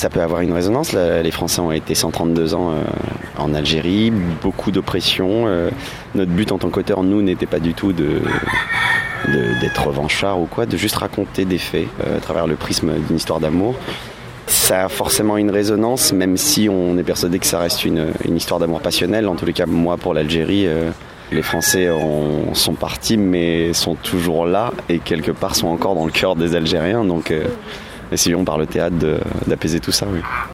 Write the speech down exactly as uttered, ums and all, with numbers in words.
Ça peut avoir une résonance. Les Français ont été cent trente-deux ans en Algérie, beaucoup d'oppression. Notre but en tant qu'auteur, nous, n'était pas du tout de, de, d'être revanchard ou quoi, de juste raconter des faits à travers le prisme d'une histoire d'amour. Ça a forcément une résonance, même si on est persuadé que ça reste une, une histoire d'amour passionnelle. En tous les cas, moi, pour l'Algérie, euh, les Français ont, sont partis, mais sont toujours là et quelque part sont encore dans le cœur des Algériens. Donc, euh, essayons par le théâtre de, d'apaiser tout ça, oui.